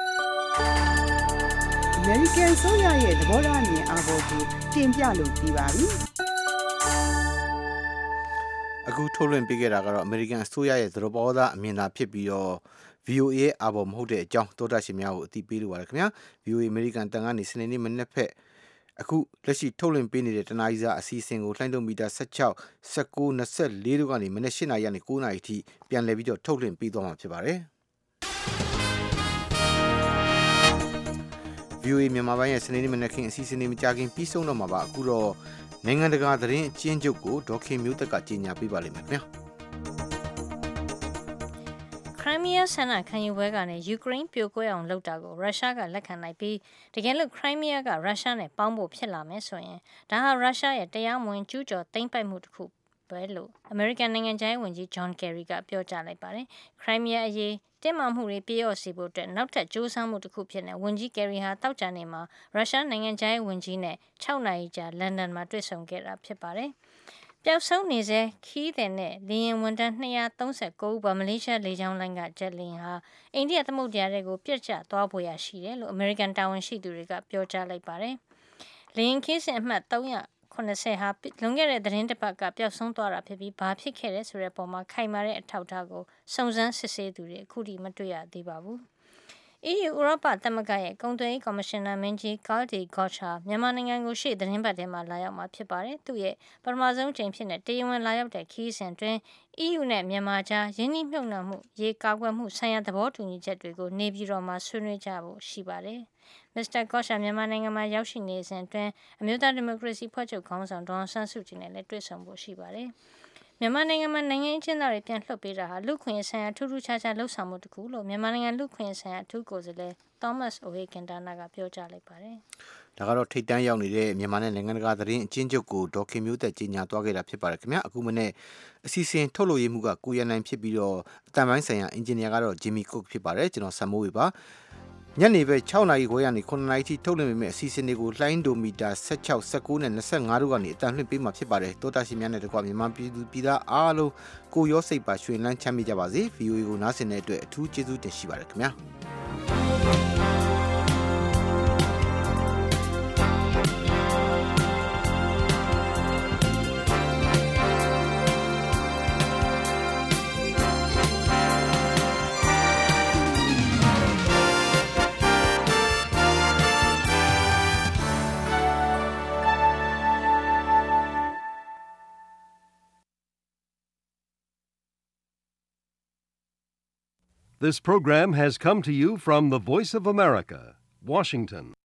American ဆိုရရဲ့သဘောထားအမြင်အာဘော်ကိုတင်ပြလို့ပြီးပါပြီ။အခုထုတ်လွှင့်ပေးခဲ့တာကတော့ American အစိုးရရဲ့သဘောထားအမြင်သာဖြစ်ပြီးတော့ ဗီအိုအေ ရဲ့အာဘော်မဟုတ်တဲ့အကြောင်းသောတာရှင်များကိုအသိပေးလိုပါတယ်ခင်ဗျာ။ ဗီအိုအေ American တန်ကနေစနေနေ့မနေ့ဖက်အခုလက်ရှိထုတ်လွှင့်ပေးနေတဲ့တနားရီစာအစီအစဉ်ကိုလှိုင်းဒုံမီတာ၁၆ ၁၉ ၂၄တို့ကနေမနေ့၈နာရီကနေ၉နာရီထိပြန်လည်ပြီးတော့ထုတ်လွှင့်ပေးသွားမှာဖြစ်ပါတယ်။ ဗီအိုအေမြန်မာပိုင်းရဲ့စနေနေ့မနေ့ခင်အစီအစဉ်တွေမကြခင်ပြီးဆုံးတော့မှာပါအခုတော့နိုင်ငံတကာသတင်းအကျဉ်းချုပ်ကိုဒေါက်ခင်မျိုးသက်ကကြီးညာပေးပါလိမ့်မယ်ခင်ဗျာ။ခရိုင်းမီးယားဆန္ဒခံယူပွဲကနေယူကရိန်းပြိုကွဲအောင်လုပ်တာကိုရုရှားကလက်ခံလိုက်ပြီးတကယ်လို့ခရိုင်းမီးယားကရုရှားနဲ့ပေါင်းဖို့ဖြစ်လာမယ်ဆိုရင်ဒါဟာရုရှားရဲ့တရားမဝင်ကျူးကျော်သိမ်းပိုက်မှုတစ်ခုပဲလို့အမေရိကန်နိုင်ငံခြားရေးဝန်ကြီးဂျွန်ကယ်ရီကပြောကြားလိုက်ပါတယ်။ခရိုင်းမီးယားအရေးတင်းမာမှုတွေပြေလျော့စေဖို့အတွက်နောက်ထပ်ကြိုးစားမှုတစ်ခုဖြစ်နေဝန်ကြီးကယ်ရီဟာတောက်ကြနေမှာရုရှားနိုင်ငံခြားရေးဝန်ကြီးနဲ့၆နာရီကြာလန်ဒန်မှာတွေ့ဆုံခဲ့တာဖြစ်ပါတယ်။ပျောက်ဆုံးနေစေခီးတဲ့နဲ့လေရင်ဝန်တန်း၂၃၉ဦးပါမလေးရှားလေကြောင်းလိုင်းကဂျက်လီဟာအိန္ဒိယသမုဒ္ဒရာတွေကိုပြစ်ကျသွားဖို့ရရှိတယ်လို့အမေရိကန်တာဝန်ရှိသူတွေကပြောကြားလိုက်ပါတယ်။လေရင်ခီးစဉ်အမှတ်၃၇၀ဟာလွန်ခဲ့တဲ့သတင်းတစ်ပတ်ကပျောက်ဆုံးသွားတာဖြစ်ပြီးဘာဖြစ်ခဲ့လဲဆိုတဲ့ပုံမှာခိုင်မာတဲ့အထောက်အထားကိုစုံစမ်းစစ်ဆေးသူတွေအခုထိမတွေ့ရသေးပါဘူး။ E U ဥရောပသမဂ္ဂရဲ့ကုန်သွယ်ရေးကော်မရှင်နာမင်းကြီးကားဒီဂေါ့ချာမြန်မာနိုင်ငံကိုရှေ့သတင်းပတ်ထဲမှာလာရောက်မှာဖြစ်ပါတယ်။သူ့ရဲ့ပထမဆုံးချိန်ဖြစ်တဲ့တရားဝင်လာရောက်တဲ့ခီးစဉ်တွင် E U နဲ့မြန်မာကြားရင်းနှီးမြှုပ်နှံမှုရေကာကွယ်မှုဆိုင်ရာသဘောတူညီချက်တွေကိုနေပြည်တော်မှာဆွေးနွေးကြဖို့ရှိပါတယ်။ မစ္စတာကော့ချာမြန်မာနိုင်ငံမှာရောက်ရှိနေစဉ်အတွင်းအမျိုးသားဒီမိုကရေစီဖွဲ့ချုပ်ခေါင်းဆောင်ဒေါ်အောင်ဆန်းစုကြည်နဲ့လည်းတွေ့ဆုံဖို့ရှိပါတယ်။မြန်မာနိုင်ငံမှာနိုင်ငံရေးကျင်းသားတွေပြန်လှုပ်ပေးတာဟာလူခွင့်ဆိုင်ရာထူးထူးခြားခြားလှုပ်ဆောင်မှုတစ်ခုလို့မြန်မာနိုင်ငံလူခွင့်ဆိုင်ရာအထူးကိုယ်စားလှယ် Thomas O'Higgins ကပြောကြားလိုက်ပါတယ်။ဒါကတော့ထိတ်တန့်ရောက်နေတဲ့မြန်မာနဲ့နိုင်ငံတကာသတင်းအကျဉ်းချုပ်ကိုဒေါက်ခင်မျိုးသက်ကြီးညာသွားခဲ့တာဖြစ်ပါတယ်ခင်ဗျာ။အခုမနေ့အစီအစဉ်ထုတ်လို့ရမှုကကိုရနိုင်ဖြစ်ပြီးတော့အတန်ပိုင်းဆိုင်ရာအင်ဂျင်နီယာကတော့ဂျီမီကုတ်ဖြစ်ပါတယ်ကျွန်တော်ဆမ်မိုးဝေပါ။ညနေပဲ၆နာရီခွဲကနေ9နာရီထိထုတ်လွှင့်ပေးမယ့်အစီအစဉ်တွေကိုလှိုင်းဒိုမီတာ၁၆ ၁၉နဲ့၂၅တို့ကနေအတန်လွှင့်ပေးမှာဖြစ်ပါတယ်တောတာရှင်များနဲ့တကွမြန်မာပြည်သူပြည်သားအားလုံးကိုရောစိတ်ပါရွှင်လန်းချမ်းမြေ့ကြပါစေ ဗီအိုအေ ကိုနားဆင်တဲ့အတွက်အထူးကျေးဇူးတင်ရှိပါတယ်ခင်ဗျာ This program has come to you from the Voice of America, Washington.